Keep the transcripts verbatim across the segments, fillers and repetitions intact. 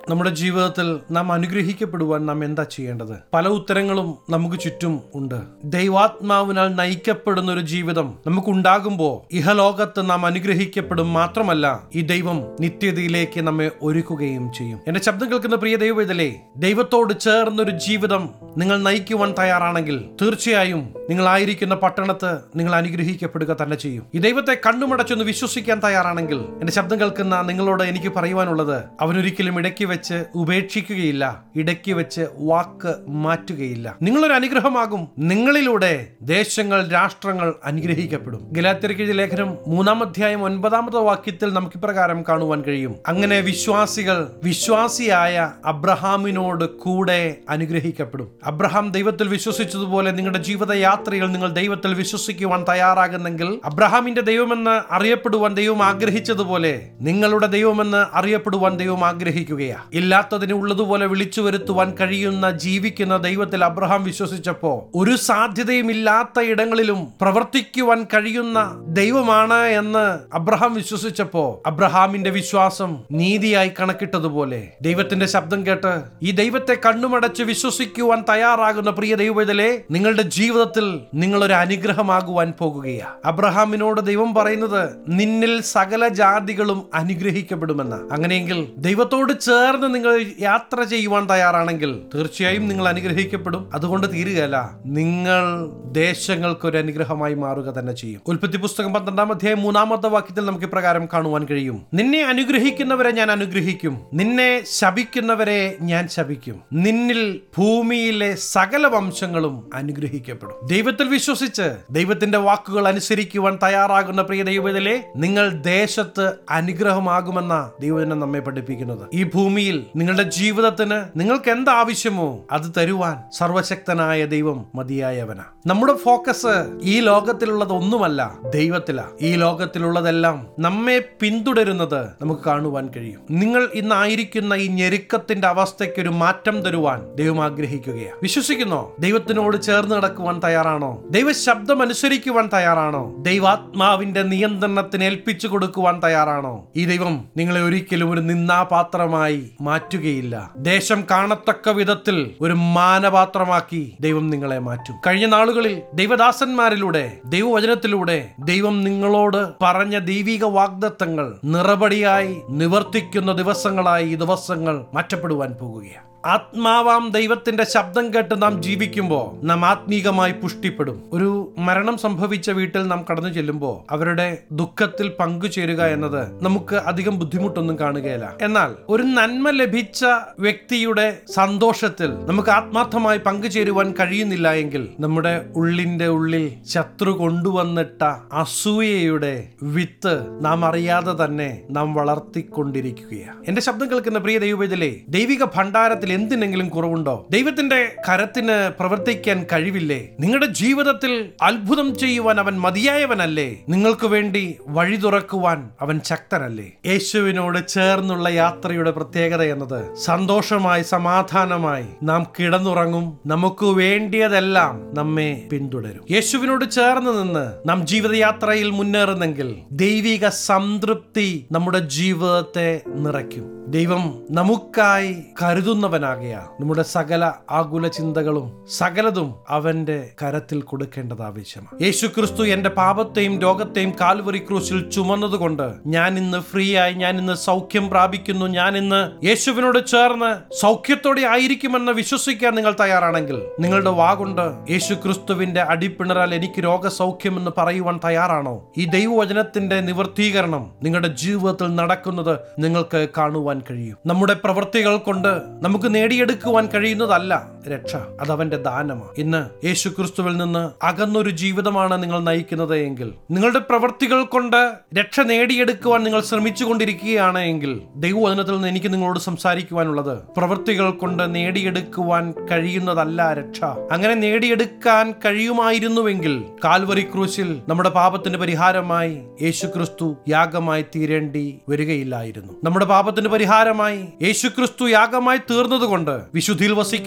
നമ്മുടെ ജീവിതത്തിൽ നാം അനുഗ്രഹിക്കപ്പെടുവാൻ നാം എന്താ ചെയ്യേണ്ടത്? പല ഉത്തരങ്ങളും നമുക്ക് ചുറ്റും ഉണ്ട്. ദൈവാത്മാവിനാൽ നയിക്കപ്പെടുന്ന ഒരു ജീവിതം നമുക്കുണ്ടാകുമ്പോൾ ഇഹലോകത്ത് നാം അനുഗ്രഹിക്കപ്പെടും മാത്രമല്ല, ഈ ദൈവം നിത്യതയിലേക്ക് നമ്മെ ഒരുക്കുകയും ചെയ്യും. എന്റെ ശബ്ദം കേൾക്കുന്ന പ്രിയ ദൈവവേദലേ, ദൈവത്തോട് ചേർന്നൊരു ജീവിതം നിങ്ങൾ നയിക്കുവാൻ തയ്യാറാണെങ്കിൽ തീർച്ചയായും നിങ്ങളായിരിക്കുന്ന പട്ടണത്ത് നിങ്ങൾ അനുഗ്രഹിക്കപ്പെടുക തന്നെ ചെയ്യും. ഈ ദൈവത്തെ കണ്ണുമടച്ചൊന്ന് വിശ്വസിക്കാൻ തയ്യാറാണെങ്കിൽ എന്റെ ശബ്ദം കേൾക്കുന്ന നിങ്ങളോട് എനിക്ക് പറയുവാനുള്ളത്, അവനൊരിക്കലും ഇടയ്ക്ക് വെച്ച് ഉപേക്ഷിക്കുകയില്ല, ഇടയ്ക്ക് വെച്ച് വാക്ക് മാറ്റുകയില്ല. നിങ്ങളൊരു അനുഗ്രഹമാകും. നിങ്ങളിലൂടെ ദേശങ്ങൾ, രാഷ്ട്രങ്ങൾ അനുഗ്രഹിക്കപ്പെടും. ഗലാത്യർക്കെഴുതിയ ലേഖനം മൂന്നാം അധ്യായം ഒൻപതാമത്തെ വാക്യത്തിൽ നമുക്ക് ഇപ്രകാരം കാണുവാൻ കഴിയും, അങ്ങനെ വിശ്വാസികൾ വിശ്വാസിയായ അബ്രഹാമിനോട് കൂടെ അനുഗ്രഹിക്കപ്പെടും. അബ്രഹാം ദൈവത്തിൽ വിശ്വസിച്ചതുപോലെ നിങ്ങളുടെ ജീവിത യാത്രയിൽ നിങ്ങൾ ദൈവത്തിൽ വിശ്വസിക്കുവാൻ തയ്യാറാകുന്നെങ്കിൽ, അബ്രഹാമിന്റെ ദൈവമെന്ന് അറിയപ്പെടുവാൻ ദൈവം ആഗ്രഹിച്ചതുപോലെ നിങ്ങളുടെ ദൈവമെന്ന് അറിയപ്പെടുവാൻ ദൈവം ആഗ്രഹിക്കുകയാ. ഇല്ലാത്തതിന് ഉള്ളതുപോലെ വിളിച്ചു വരുത്തുവാൻ കഴിയുന്ന ജീവിക്കുന്ന ദൈവത്തിൽ അബ്രഹാം വിശ്വസിച്ചപ്പോ, ഒരു സാധ്യതയും ഇല്ലാത്ത ഇടങ്ങളിലും പ്രവർത്തിക്കുവാൻ കഴിയുന്ന ദൈവമാണ് എന്ന് അബ്രഹാം വിശ്വസിച്ചപ്പോ അബ്രഹാമിന്റെ വിശ്വാസം നീതിയായി കണക്കിട്ടതുപോലെ ദൈവത്തിന്റെ ശബ്ദം കേട്ട് ഈ ദൈവത്തെ കണ്ണുമടച്ച് വിശ്വസിക്കുവാൻ തയ്യാറാകുന്ന പ്രിയ ദൈവവേദലേ, നിങ്ങളുടെ ജീവിതത്തിൽ നിങ്ങളൊരു അനുഗ്രഹമാകുവാൻ പോകുകയാ. അബ്രഹാമിനോട് ദൈവം പറയുന്നത്, നിന്നിൽ സകല ജാതികളും അനുഗ്രഹിക്കപ്പെടുമെന്ന്. അങ്ങനെയെങ്കിൽ ദൈവത്തോട് ചേർന്ന് നിങ്ങൾ യാത്ര ചെയ്യുവാൻ തയ്യാറാണെങ്കിൽ തീർച്ചയായും നിങ്ങൾ അനുഗ്രഹിക്കപ്പെടും. അതുകൊണ്ട് തീരുകയല്ല, നിങ്ങൾ ദേശങ്ങൾക്ക് ഒരു അനുഗ്രഹമായി മാറുക തന്നെ ചെയ്യും. ഉൽപ്പത്തി പുസ്തകം പന്ത്രണ്ടാം അധ്യായം മൂന്നാമത്തെ വാക്യത്തിൽ നമുക്ക് ഇപ്രകാരം കാണുവാൻ കഴിയും, നിന്നെ അനുഗ്രഹിക്കുന്നവരെ ഞാൻ അനുഗ്രഹിക്കും, നിന്നെ ശപിക്കുന്നവരെ ഞാൻ ശപിക്കും, നിന്നിൽ ഭൂമിയിലെ സകല വംശങ്ങളും അനുഗ്രഹിക്കപ്പെടും. ദൈവത്തിൽ വിശ്വസിച്ച് ദൈവത്തിന്റെ വാക്കുകൾ അനുസരിക്കുവാൻ തയ്യാറാകുന്ന പ്രിയ ദൈവത്തിലെ നിങ്ങൾ ദേശത്ത് അനുഗ്രഹമാകുമെന്ന ദൈവം നമ്മെ പഠിപ്പിക്കുന്നത്. ഈ ഭൂമിയിൽ നിങ്ങളുടെ ജീവിതത്തിന് നിങ്ങൾക്ക് എന്താവശ്യമോ അത് തരുവാൻ സർവശക്തനായ ദൈവം മതിയായവനാ. നമ്മുടെ ഫോക്കസ് ഈ ലോകത്തിലുള്ളത് ഒന്നുമല്ല, ദൈവത്തിലാ. ഈ ലോകത്തിലുള്ളതെല്ലാം നമ്മെ പിന്തുടരുന്നത് നമുക്ക് കാണുവാൻ കഴിയും. നിങ്ങൾ ഇന്നായിരിക്കുന്ന ഈ ഞെരുക്കത്തിന്റെ അവസ്ഥയ്ക്ക് ഒരു മാറ്റം തരുവാൻ ദൈവം ആഗ്രഹിക്കുകയാണ്. വിശ്വസിക്കുന്നോ? ദൈവത്തിനോട് ചേർന്ന് നടക്കുവാൻ തയ്യാറാണോ? ദൈവ ശബ്ദം അനുസരിക്കുവാൻ തയ്യാറാണോ? ദൈവാത്മാവിന്റെ നിയന്ത്രണത്തിന് ഏൽപ്പിച്ചു കൊടുക്കുവാൻ തയ്യാറാണോ? ഈ ദൈവം നിങ്ങളെ ഒരിക്കലും ഒരു നിന്നാപാത്രമായി മാറ്റുകയില്ല. ദേശം കാണത്തക്ക വിധത്തിൽ ഒരു മാനപാത്രമാക്കി ദൈവം നിങ്ങളെ മാറ്റും. കഴിഞ്ഞ നാളുകളിൽ ദൈവദാസന്മാരിലൂടെ, ദൈവവചനത്തിലൂടെ ദൈവം നിങ്ങളോട് പറഞ്ഞ ദൈവിക വാഗ്ദത്തങ്ങൾ നിറപടിയായി നിവർത്തിക്കുന്ന ദിവസങ്ങളായി ഈ ദിവസങ്ങൾ മാറ്റപ്പെടുവാൻ പോകുകയാണ്. ആത്മാവാം ദൈവത്തിന്റെ ശബ്ദം കേട്ട് നാം ജീവിക്കുമ്പോൾ നാം ആത്മീകമായി പുഷ്ടിപ്പെടും. ഒരു മരണം സംഭവിച്ച വീട്ടിൽ നാം കടന്നു ചെല്ലുമ്പോൾ അവരുടെ ദുഃഖത്തിൽ പങ്കുചേരുക എന്നത് നമുക്ക് അധികം ബുദ്ധിമുട്ടൊന്നും കാണുകയില്ല. എന്നാൽ ഒരു നന്മ ലഭിച്ച വ്യക്തിയുടെ സന്തോഷത്തിൽ നമുക്ക് ആത്മാർത്ഥമായി പങ്കുചേരുവാൻ കഴിയുന്നില്ല എങ്കിൽ നമ്മുടെ ഉള്ളിന്റെ ഉള്ളിൽ ശത്രു കൊണ്ടുവന്നിട്ട അസൂയയുടെ വിത്ത് നാം അറിയാതെ തന്നെ നാം വളർത്തിക്കൊണ്ടിരിക്കുകയാണ്. എന്റെ ശബ്ദം കേൾക്കുന്ന പ്രിയ ദൈവവേദലേ, ദൈവിക ഭണ്ഡാരത്തിൽ എന്തിനെങ്കിലും കുറവുണ്ടോ? ദൈവത്തിന്റെ കരത്തിന് പ്രവർത്തിക്കാൻ കഴിവില്ലേ? നിങ്ങളുടെ ജീവിതത്തിൽ അത്ഭുതം ചെയ്യുവാൻ അവൻ മതിയായവനല്ലേ? നിങ്ങൾക്ക് വേണ്ടി വഴി തുറക്കുവാൻ അവൻ ശക്തനല്ലേ? യേശുവിനോട് ചേർന്നുള്ള യാത്രയുടെ പ്രത്യേകത എന്നത് സന്തോഷമായി, സമാധാനമായി നാം കിടന്നുറങ്ങും. നമുക്ക് വേണ്ടിയതെല്ലാം നമ്മെ പിന്തുടരും. യേശുവിനോട് ചേർന്ന് നിന്ന് നാം ജീവിതയാത്രയിൽ മുന്നേറുന്നെങ്കിൽ ദൈവിക സംതൃപ്തി നമ്മുടെ ജീവിതത്തെ നിറയ്ക്കും. ദൈവം നമുക്കായി കരുതുന്നവനാകയാ. നമ്മുടെ സകല ആകുല ചിന്തകളും സകലതും അവന്റെ കരത്തിൽ കൊടുക്കേണ്ടത് ആവശ്യമാണ്. യേശു ക്രിസ്തു എന്റെ പാപത്തെയും രോഗത്തെയും കാൽവരി ക്രൂശിൽ ചുമന്നതുകൊണ്ട് ഞാൻ ഇന്ന് ഫ്രീ ആയി, ഞാൻ ഇന്ന് സൗഖ്യം പ്രാപിക്കുന്നു. ഞാൻ ഇന്ന് യേശുവിനോട് ചേർന്ന് സൗഖ്യത്തോടെ ആയിരിക്കുമെന്ന് വിശ്വസിക്കാൻ നിങ്ങൾ തയ്യാറാണെങ്കിൽ, നിങ്ങളുടെ വാഗുണ്ട് യേശു ക്രിസ്തുവിന്റെ അടിപ്പിണറാൽ എനിക്ക് രോഗസൗഖ്യം എന്ന് പറയുവാൻ തയ്യാറാണോ? ഈ ദൈവവചനത്തിന്റെ നിവർത്തീകരണം നിങ്ങളുടെ ജീവിതത്തിൽ നടക്കുന്നത് നിങ്ങൾക്ക് കാണുവാൻ കഴിയും. നമ്മുടെ പ്രവൃത്തികൾ കൊണ്ട് നമുക്ക് നേടിയെടുക്കുവാൻ കഴിയുന്നതല്ല രക്ഷ, അതവന്റെ ദാനമാണ്. ഇന്ന് യേശു ക്രിസ്തുവിൽ നിന്ന് അകന്നൊരു ജീവിതമാണ് നിങ്ങൾ നയിക്കുന്നത് എങ്കിൽ, നിങ്ങളുടെ പ്രവൃത്തികൾ കൊണ്ട് രക്ഷ നേടിയെടുക്കുവാൻ നിങ്ങൾ ശ്രമിച്ചുകൊണ്ടിരിക്കുകയാണ് എങ്കിൽ, ദൈവവചനത്തിൽ നിന്ന് എനിക്ക് നിങ്ങളോട് സംസാരിക്കുവാനുള്ളത്, പ്രവൃത്തികൾ കൊണ്ട് നേടിയെടുക്കുവാൻ കഴിയുന്നതല്ല രക്ഷ. അങ്ങനെ നേടിയെടുക്കാൻ കഴിയുമായിരുന്നുവെങ്കിൽ കാൽവരി ക്രൂശിൽ നമ്മുടെ പാപത്തിന് പരിഹാരമായി യേശു ക്രിസ്തു യാഗമായി തീരേണ്ടി വരികയില്ലായിരുന്നു. നമ്മുടെ പാപത്തിന് പരിഹാരമായി യേശു ക്രിസ്തു യാഗമായി തീർന്നതുകൊണ്ട് വിശുദ്ധിയിൽ വസിക്കുന്ന വിശുദ്ധ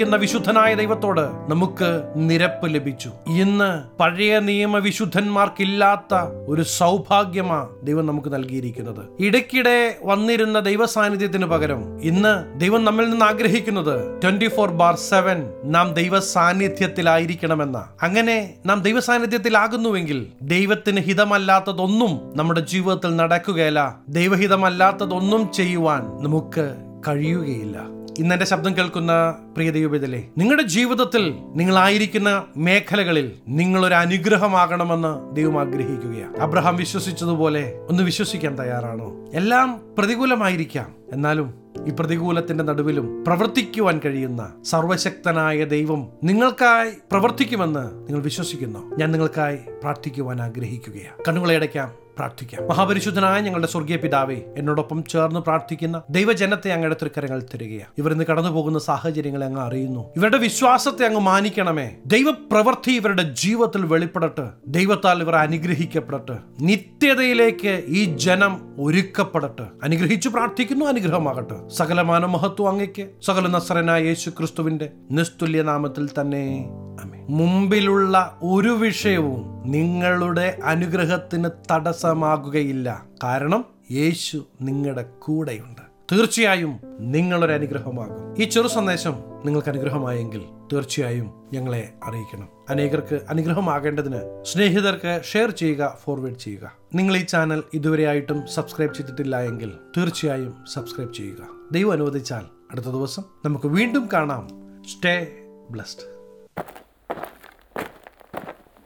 പരിശുദ്ധനായ ദൈവത്തോട് നമുക്ക് നിരപ്പ് ലഭിച്ചു. ഇന്ന് പഴയ നിയമ വിശുദ്ധന്മാർക്കില്ലാത്ത ഒരു സൗഭാഗ്യമാ ദൈവം നമുക്ക് നൽകിയിരിക്കുന്നത്. ഇടയ്ക്കിടെ വന്നിരുന്ന ദൈവ സാന്നിധ്യത്തിന് പകരം ഇന്ന് ദൈവം നമ്മിൽ നിന്ന് ആഗ്രഹിക്കുന്നത് ട്വന്റി ഫോർ ബാർ സെവൻ നാം ദൈവ സാന്നിധ്യത്തിലായിരിക്കണമെന്ന. അങ്ങനെ നാം ദൈവ സാന്നിധ്യത്തിലാകുന്നുവെങ്കിൽ ദൈവത്തിന് ഹിതമല്ലാത്തതൊന്നും നമ്മുടെ ജീവിതത്തിൽ നടക്കുകയില്ല. ദൈവഹിതമല്ലാത്തതൊന്നും ചെയ്യുവാൻ നമുക്ക് കഴിയുകയില്ല. ഇന്ന് എന്റെ ശബ്ദം കേൾക്കുന്ന പ്രിയ ദൈവവേദലേ, നിങ്ങളുടെ ജീവിതത്തിൽ നിങ്ങളായിരിക്കുന്ന മേഖലകളിൽ നിങ്ങളൊരു അനുഗ്രഹമാകണമെന്ന് ദൈവം ആഗ്രഹിക്കുകയാണ്. അബ്രഹാം വിശ്വസിച്ചതുപോലെ ഒന്ന് വിശ്വസിക്കാൻ തയ്യാറാണോ? എല്ലാം പ്രതികൂലമായിരിക്കാം, എന്നാലും ഈ പ്രതികൂലത്തിന്റെ നടുവിലും പ്രവർത്തിക്കുവാൻ കഴിയുന്ന സർവശക്തനായ ദൈവം നിങ്ങൾക്കായി പ്രവർത്തിക്കുമെന്ന് നിങ്ങൾ വിശ്വസിക്കുന്നു. ഞാൻ നിങ്ങൾക്കായി പ്രാർത്ഥിക്കുവാൻ ആഗ്രഹിക്കുകയാണ്. കണ്ണുകളെ അടയ്ക്കാം, പ്രാർത്ഥിക്കാം. മഹാപരിശുദ്ധനായ ഞങ്ങളുടെ സ്വർഗീയ പിതാവേ, എന്നോടൊപ്പം ചേർന്ന് പ്രാർത്ഥിക്കുന്ന ദൈവജനത്തെ അങ്ങയുടെ തൃക്കരങ്ങൾ തരികയാണ്. ഇവർ ഇന്ന് കടന്നു പോകുന്ന സാഹചര്യങ്ങളെ അങ്ങ് അറിയുന്നു. ഇവരുടെ വിശ്വാസത്തെ അങ്ങ് മാനിക്കണമേ. ദൈവപ്രവൃത്തി ഇവരുടെ ജീവിതത്തിൽ വെളിപ്പെടട്ടെ. ദൈവത്താൽ ഇവർ അനുഗ്രഹിക്കപ്പെടട്ടെ. നിത്യതയിലേക്ക് ഈ ജനം ഒരുക്കപ്പെടട്ടെ. അനുഗ്രഹിച്ചു പ്രാർത്ഥിക്കുന്നു. അനുഗ്രഹമാകട്ടെ. സകലമാന മഹത്വം അങ്ങയ്ക്ക്. സകല നസ്രനായ യേശു ക്രിസ്തുവിന്റെ നിസ്തുല്യ നാമത്തിൽ തന്നെ. മുമ്പിലുള്ള ഒരു വിഷയവും നിങ്ങളുടെ അനുഗ്രഹത്തിന് തടസ്സമാകുകയില്ല. കാരണം യേശു നിങ്ങളുടെ കൂടെയുണ്ട്. തീർച്ചയായും നിങ്ങളൊരു അനുഗ്രഹമാകും. ഈ ചെറു സന്ദേശം നിങ്ങൾക്ക് അനുഗ്രഹമായെങ്കിൽ തീർച്ചയായും ഞങ്ങളെ അറിയിക്കണം. അനേകർക്ക് അനുഗ്രഹമാകേണ്ടതിന് സ്നേഹിതർക്ക് ഷെയർ ചെയ്യുക, ഫോർവേഡ് ചെയ്യുക. നിങ്ങൾ ഈ ചാനൽ ഇതുവരെയായിട്ടും സബ്സ്ക്രൈബ് ചെയ്തിട്ടില്ല എങ്കിൽ തീർച്ചയായും സബ്സ്ക്രൈബ് ചെയ്യുക. ദൈവം അനുവദിച്ചാൽ അടുത്ത ദിവസം നമുക്ക് വീണ്ടും കാണാം. Stay blessed.